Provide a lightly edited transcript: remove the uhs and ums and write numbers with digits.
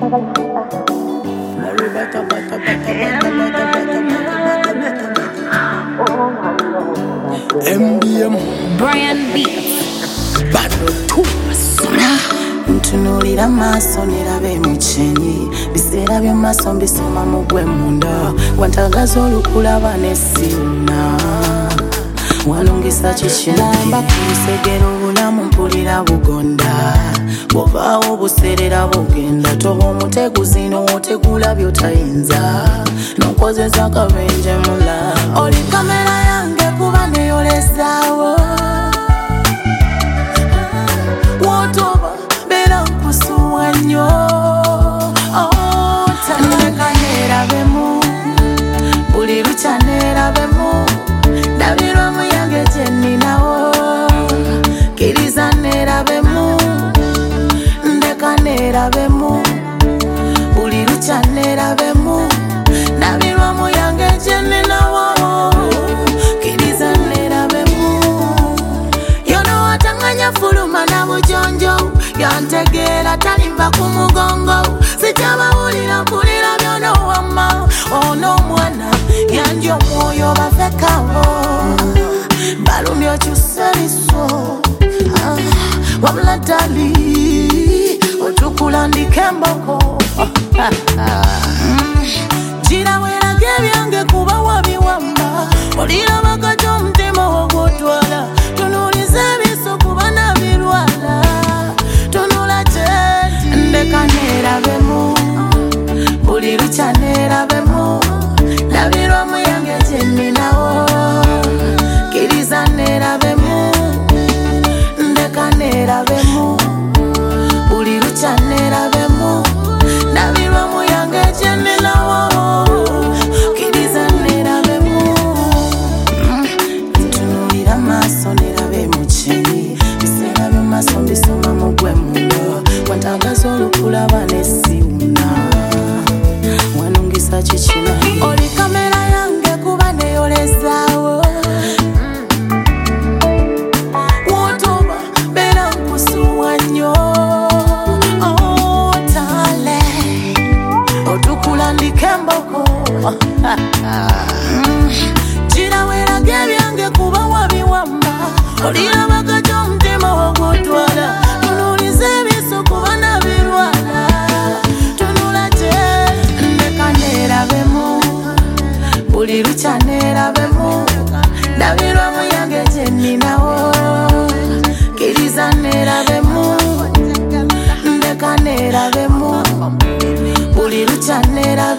MBM Brian Beats Battle 2 Ntunulira amaso nerabe muchenyi biseera by'amaso mbisoma mu gwe munda wantagaza olukulaba nesiuna walungisa kikinamba kumusegera obulamu mpulira bugonda bwovaawo buseerera bugenda toba omuteguzino otegula byotayinza nonkozesa akabenje mula oli kamera yange kuba neyolezaawo wotoba bera nkusuwa nnyo tandeka neerabemu buli lukya neerabemu ndabirwamu yange gyeninawo kkiriza neerabemu ndeka neerabemu buli lukya neerabemu ndabirwamu yange gyeninawo kkiriza neerabemu yono watanganya fuluma na bujonjo yantegeera talimba ku mugongo sikyabawulira mpulira byonowama ono omwana yanji omwoyo bafekawo balumya okyuseriso wabula ddali otukula ndika emboko gira weeraga ebyange kuba wabiwamba olirabakati omutima wogwotwala tunuuliza ebiso kuba nabirwala tunula kyeti ndeka neerabemu buli lukya neerabemu ndabirwamu yange gyeninawo kkiriza neerabemu ndeka neerabemu buli lukya neerabemu ndabirwamu yange gyeninawo kkiriza neerabemu ntunulira amaaso neerabe mukinyi biseera by'amaaso mbisoma mu gwe mundo wantagaza olukulaba nesiuna wanungisa kikina oli kamera yange kuba neyolezaawo wotoba bera nkusuwa nnyo otale otukula ndika emboko gira weeraga ebyange kuba wabiwamba olirabakati omutima wogwotwala tunuuliza ebiso kuba nabirwala tunula kyeti ndeka neerabemu buli lukya neerabemu ndabirwamu yange gyeninawo kkiriza neerabemu ndeka neerabemu buli lukya neerabemu